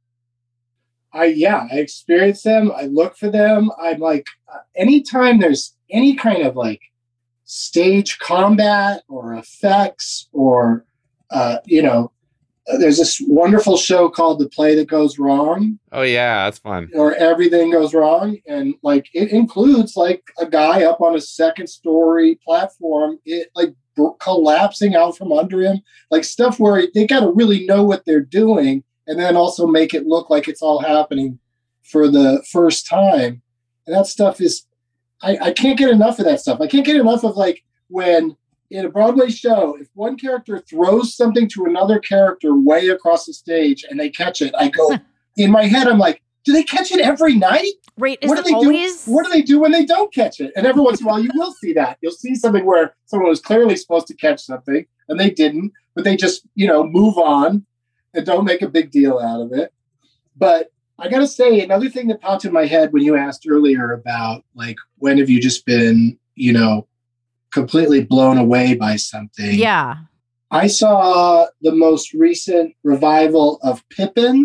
I, yeah, I experience them. I look for them. I'm like, uh, anytime there's any kind of like stage combat or effects or, uh, you know, there's this wonderful show called The Play That Goes Wrong. Oh, yeah, that's fun. Or Everything Goes Wrong. And like, it includes like a guy up on a second story platform, it like b- collapsing out from under him, like stuff where they got to really know what they're doing and then also make it look like it's all happening for the first time. And that stuff is, I, I can't get enough of that stuff. I can't get enough of like when in a Broadway show, if one character throws something to another character way across the stage and they catch it, I go, in my head, I'm like, do they catch it every night? Right. Is what it do they always? do? What do they do when they don't catch it? And every once in a while, you will see that. You'll see something where someone was clearly supposed to catch something and they didn't, but they just, you know, move on and don't make a big deal out of it. But I got to say, another thing that popped in my head when you asked earlier about, like, when have you just been, you know, completely blown away by something? Yeah. I saw the most recent revival of Pippin.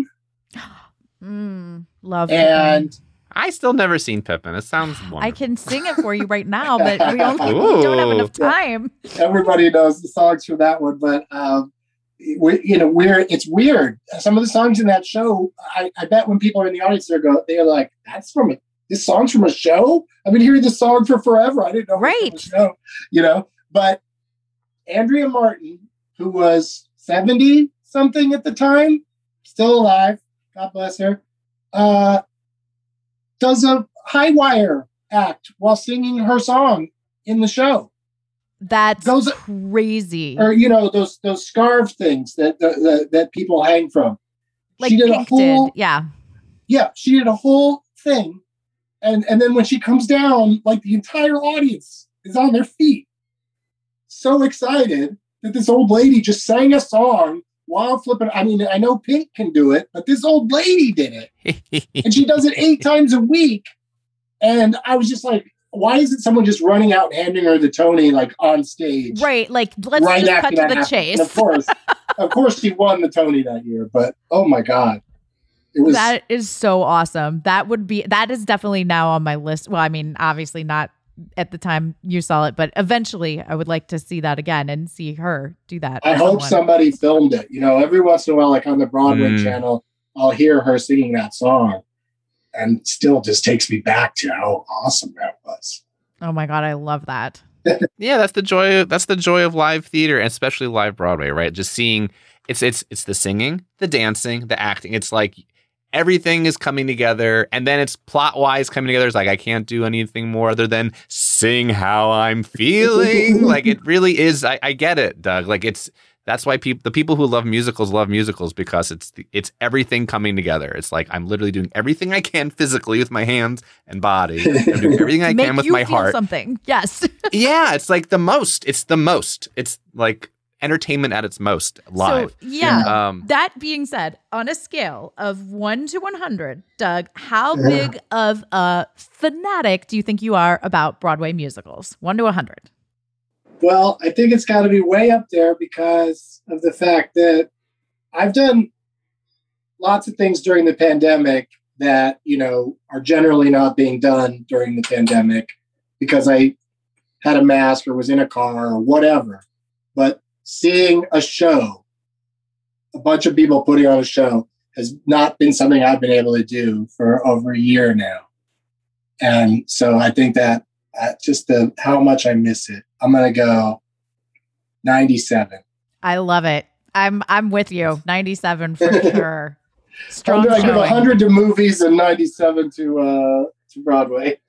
Mm, love and Pippin. I still never seen Pippin. It sounds wonderful. I can sing it for you right now, but we only we don't have enough time. Everybody knows the songs from that one, but um, we, you know, weird. It's weird. Some of the songs in that show, I, I bet when people are in the audience, they're go, they're like, "That's from a, this song's from a show." I've been hearing this song for forever. I didn't know, right? It was from a show, you know. But Andrea Martin, who was seventy something at the time, still alive. God bless her. Uh, does a high wire act while singing her song in the show. That's those, crazy. Or, you know, those those scarf things that that, that people hang from. Like she did Pink a whole, did. Yeah. Yeah, she did a whole thing. And, and then when she comes down, like the entire audience is on their feet. So excited that this old lady just sang a song while flipping. I mean, I know Pink can do it, but this old lady did it. And she does it eight times a week. And I was just like, why isn't someone just running out and handing her the Tony like on stage? Right. Like, let's right just cut to the happened. chase. And of course, of course she won the Tony that year, but oh my God. It was That is so awesome. That would be, that is definitely now on my list. Well, I mean, obviously not at the time you saw it, but eventually I would like to see that again and see her do that. I hope someone. somebody filmed it. You know, every once in a while, like on the Broadway Mm. channel, I'll hear her singing that song and still just takes me back to how awesome that was. Oh my God, I love that. Yeah, that's the joy. That's the joy of live theater, and especially live Broadway, right? Just seeing it's it's it's the singing, the dancing, the acting. It's like everything is coming together, and then it's plot wise coming together. It's like I can't do anything more other than sing how I'm feeling. Like it really is. I, I get it, Doug. Like it's that's why people the people who love musicals love musicals because it's the, it's everything coming together. It's like I'm literally doing everything I can physically with my hands and body. I'm doing everything I Make can with you my feel heart. something. Yes. Yeah, it's like the most. It's the most. It's like entertainment at its most live. So, yeah. Um, that being said, on a scale of one to one hundred, Doug, how big of a fanatic do you think you are about Broadway musicals? one to one hundred. Well, I think it's got to be way up there because of the fact that I've done lots of things during the pandemic that, you know, are generally not being done during the pandemic because I had a mask or was in a car or whatever. But seeing a show, a bunch of people putting on a show has not been something I've been able to do for over a year now. And so I think that uh, just the how much I miss it. I'm going to go ninety-seven. I love it. I'm I'm with you. ninety-seven for sure. Strong I'm going to give showing. one hundred to movies and ninety-seven to uh, to Broadway.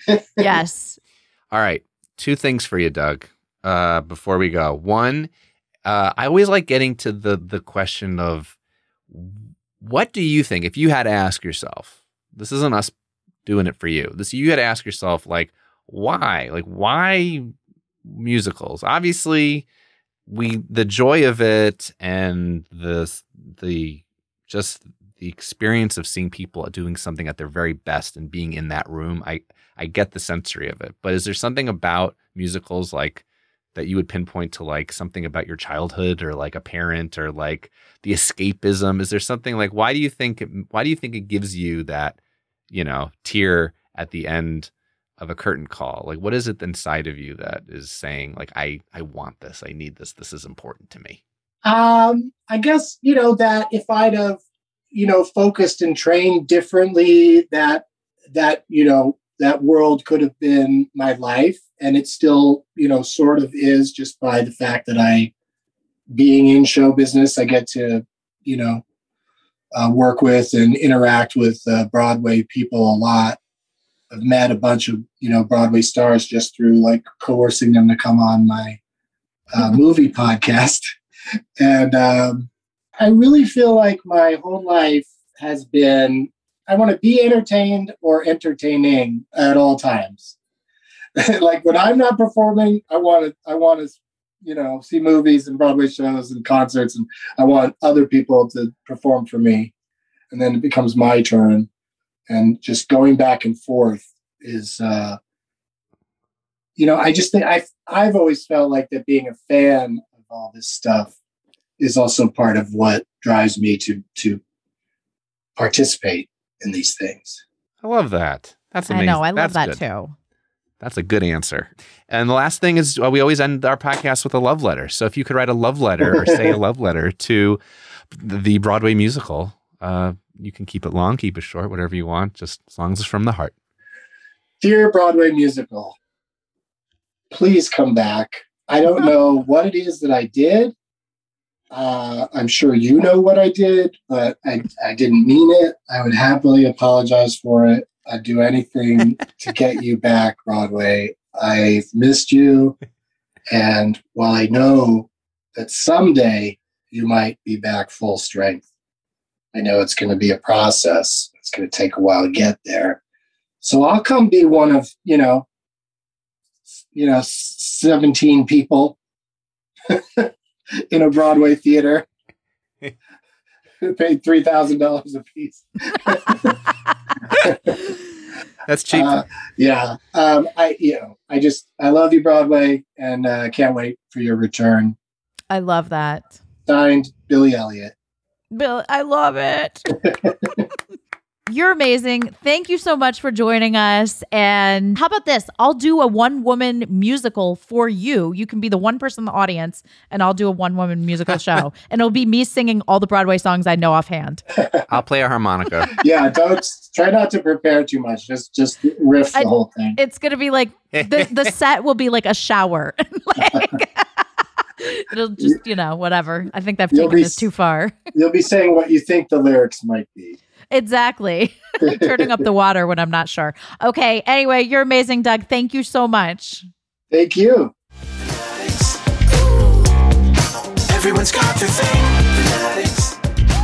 Yes. all right. Two things for you, Doug, uh, before we go. One, uh, I always like getting to the the question of what do you think, if you had to ask yourself, this isn't us doing it for you. This you had to ask yourself, like, why? Like, why musicals? Obviously, we the joy of it and the the just the experience of seeing people doing something at their very best and being in that room. I I get the sensory of it, but is there something about musicals like that you would pinpoint to, like something about your childhood or like a parent or like the escapism? Is there something like why do you think it, why do you think it gives you that, you know, tear at the end of a curtain call? Like, what is it inside of you that is saying, like, I, I want this, I need this, this is important to me? Um, I guess, you know, that if I'd have, you know, focused and trained differently, that, that, you know, that world could have been my life. And it still, you know, sort of is, just by the fact that I, being in show business, I get to, you know, uh, work with and interact with uh, Broadway people a lot. I've met a bunch of, you know, Broadway stars just through like coercing them to come on my uh, movie podcast. And um, I really feel like my whole life has been, I want to be entertained or entertaining at all times. Like when I'm not performing, I want to, I want to, you know, see movies and Broadway shows and concerts, and I want other people to perform for me. And then it becomes my turn. And just going back and forth is, uh, you know, I just think I've, I've always felt like that being a fan of all this stuff is also part of what drives me to, to participate in these things. I love that. That's amazing. I know. I love That's that good. too. That's a good answer. And the last thing is, well, we always end our podcast with a love letter. So if you could write a love letter or say a love letter to the Broadway musical, uh, you can keep it long, keep it short, whatever you want, just as long as it's from the heart. Dear Broadway musical, please come back. I don't know what it is that I did. Uh, I'm sure you know what I did, but I, I didn't mean it. I would happily apologize for it. I'd do anything to get you back, Broadway. I've missed you. And while I know that someday you might be back full strength, I know it's going to be a process. It's going to take a while to get there. So I'll come be one of, you know, you know, seventeen people in a Broadway theater who paid three thousand dollars a piece. That's cheap. Uh, yeah. Um, I, you know, I just, I love you, Broadway, and I uh, can't wait for your return. I love that. Signed, Billy Elliot. Bill, I love it. You're amazing. Thank you so much for joining us. And how about this? I'll do a one-woman musical for you. You can be the one person in the audience, and I'll do a one-woman musical show. And it'll be me singing all the Broadway songs I know offhand. I'll play a harmonica. Yeah, don't try not to prepare too much. Just just riff the I, whole thing. It's gonna be like the the set will be like a shower. Like, it'll just, you know, whatever. I think I've You'll taken be- this too far. You'll be saying what you think the lyrics might be. Exactly. Turning up the water when I'm not sure. Okay. Anyway, you're amazing, Doug. Thank you so much. Thank you. Everyone's got their thing. Fanatics.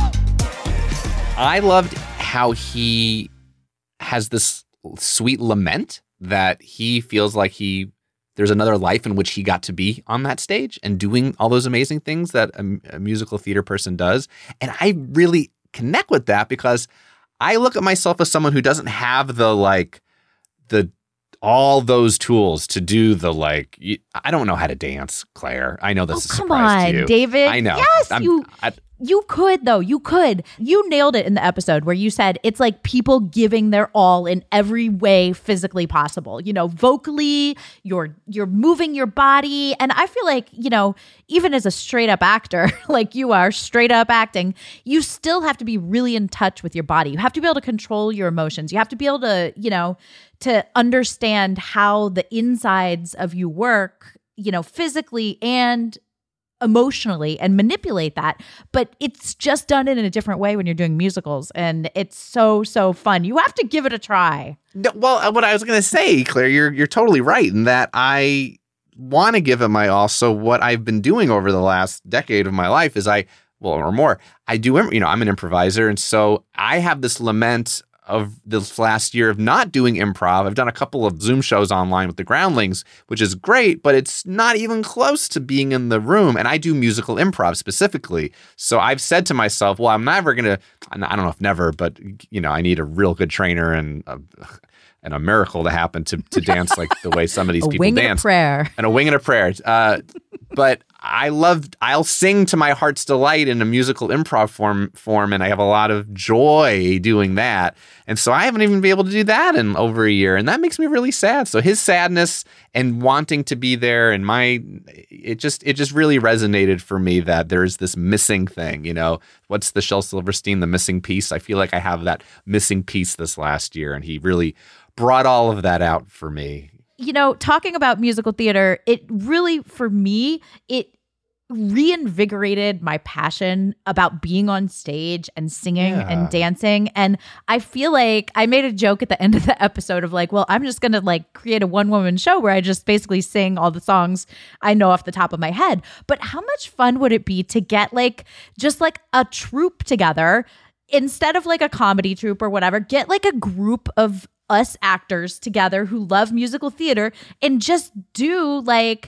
I loved how he has this sweet lament that he feels like he there's another life in which he got to be on that stage and doing all those amazing things that a, a musical theater person does. And I really connect with that because I look at myself as someone who doesn't have the like the all those tools to do the like you, I don't know how to dance, Claire. I know this Oh, is a come surprise on, to you. David. I know. Yes, I'm- you I, you could though. You could. You nailed it in the episode where you said it's like people giving their all in every way physically possible. You know, vocally, you're you're moving your body, and I feel like, you know, even as a straight up actor, like you are straight up acting, you still have to be really in touch with your body. You have to be able to control your emotions. You have to be able to, you know, to understand how the insides of you work, you know, physically and emotionally, and manipulate that. But it's just done in a different way when you're doing musicals, and it's so so fun. You have to give it a try. No, well, what I was going to say, Claire, you're you're totally right in that I want to give it my all. So what I've been doing over the last decade of my life is I, well, or more, I do, you know, I'm an improviser. And so I have this lament of this last year of not doing improv. I've done a couple of Zoom shows online with the Groundlings, which is great, but it's not even close to being in the room. And I do musical improv specifically. So I've said to myself, well, I'm never going to, I don't know if never, but, you know, I need a real good trainer and a, and a miracle to happen to to dance like the way some of these A people wing dance. and a prayer. And a wing and a prayer. Uh, but I love, I'll sing to my heart's delight in a musical improv form, form, and I have a lot of joy doing that. And so I haven't even been able to do that in over a year, and that makes me really sad. So his sadness and wanting to be there, and my, it just, it just really resonated for me that there's this missing thing, you know, what's the Shel Silverstein, the missing piece? I feel like I have that missing piece this last year, and he really brought all of that out for me. You know, talking about musical theater, it really, for me, it reinvigorated my passion about being on stage and singing Yeah. and dancing. And I feel like I made a joke at the end of the episode of like, well, I'm just going to like create a one woman show where I just basically sing all the songs I know off the top of my head. But how much fun would it be to get like just like a troupe together instead of like a comedy troupe or whatever, get like a group of us actors together who love musical theater and just do like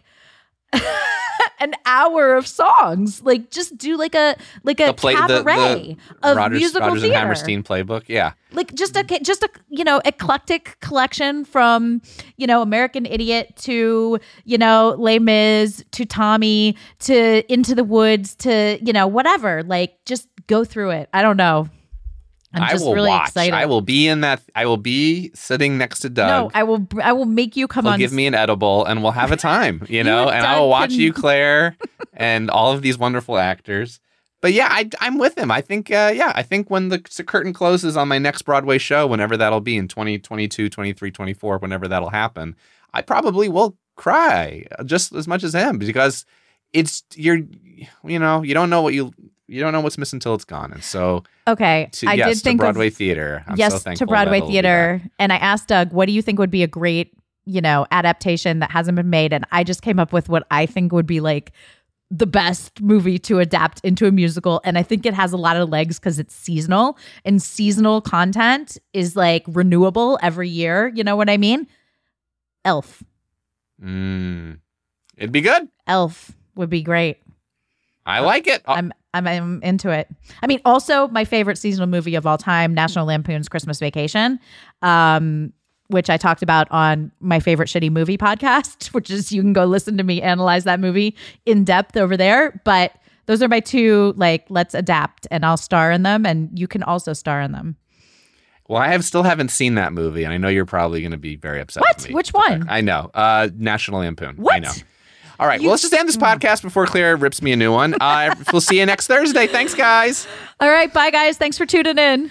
an hour of songs, like just do like a like a The play, the, cabaret the of Rodgers, musical Rodgers and theater, Hammerstein playbook. Yeah. like just a just a you know eclectic collection from you know American Idiot to you know Les Mis to Tommy to Into the Woods to you know whatever. Like just go through it. I don't know. I'm just I will really watch. excited. I will be in that. I will be sitting next to Doug. No, I will. I will make you come He'll on. give me an edible and we'll have a time, you know, and and I will Doug watch can- you, Claire, and all of these wonderful actors. But yeah, I, I'm with him. I think, uh, yeah, I think when the curtain closes on my next Broadway show, whenever that'll be in twenty twenty-two, twenty-three, twenty-four, whenever that'll happen, I probably will cry just as much as him because it's, you're, you know, you don't know what you, you don't know what's missing until it's gone. And so, Okay, to, I yes, did think to Broadway of, theater. I'm yes so to thankful Broadway that'll be theater, back. and I asked Doug, "What do you think would be a great, you know, adaptation that hasn't been made?" And I just came up with what I think would be like the best movie to adapt into a musical, and I think it has a lot of legs because it's seasonal, and seasonal content is like renewable every year. You know what I mean? Elf. Mm, it'd be good. Elf would be great. I like it. I'm, I'm I'm into it. I mean, also my favorite seasonal movie of all time, National Lampoon's Christmas Vacation, um, which I talked about on my favorite shitty movie podcast, which is you can go listen to me analyze that movie in depth over there. But those are my two, like, let's adapt, and I'll star in them, and you can also star in them. Well, I have still haven't seen that movie, and I know you're probably going to be very upset What? with me. Which one? I know. Uh, National Lampoon. What? I know. All right. Well, let's just end this podcast before Claire rips me a new one. Uh, we'll see you next Thursday. Thanks, guys. All right, bye guys. Thanks for tuning in.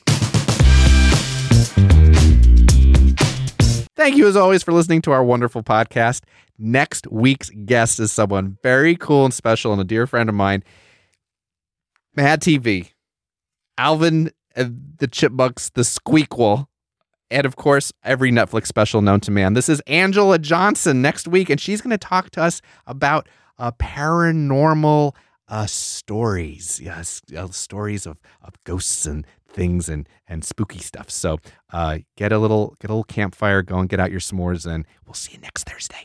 Thank you, as always, for listening to our wonderful podcast. Next week's guest is someone very cool and special and a dear friend of mine. Mad T V, Alvin and the Chipmunks, the Squeakquel, and of course, every Netflix special known to man. This is Angela Johnson next week, and she's going to talk to us about uh, paranormal uh, stories. Yes, uh, stories of, of ghosts and things and and spooky stuff. So uh, get a little get a little campfire going, get out your s'mores, and we'll see you next Thursday.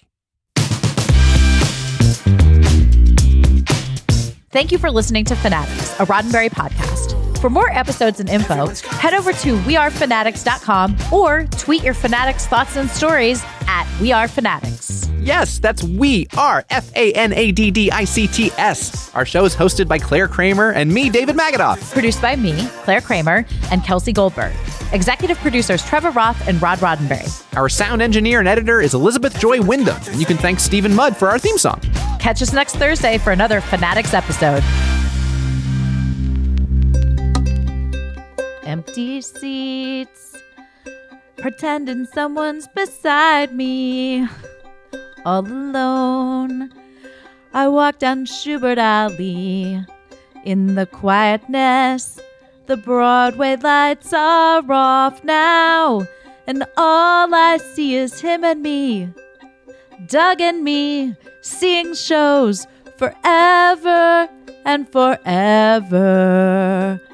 Thank you for listening to Fanatics, a Roddenberry podcast. For more episodes and info, head over to we are fanatics dot com or tweet your Fanatics thoughts and stories at We Are Fanatics. Yes, that's We Are, F A N A D D I C T S. Our show is hosted by Claire Kramer and me, David Magadoff. Produced by me, Claire Kramer, and Kelsey Goldberg. Executive producers Trevor Roth and Rod Roddenberry. Our sound engineer and editor is Elizabeth Joy Wyndham, and you can thank Stephen Mudd for our theme song. Catch us next Thursday for another Fanatics episode. Empty seats, pretending someone's beside me. All alone, I walk down Schubert Alley. In the quietness, the Broadway lights are off now, and all I see is him and me, Doug and me, seeing shows forever and forever.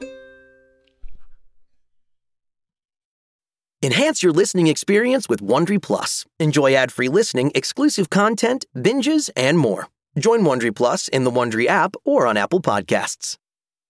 Enhance your listening experience with Wondery Plus. Enjoy ad-free listening, exclusive content, binges, and more. Join Wondery Plus in the Wondery app or on Apple Podcasts.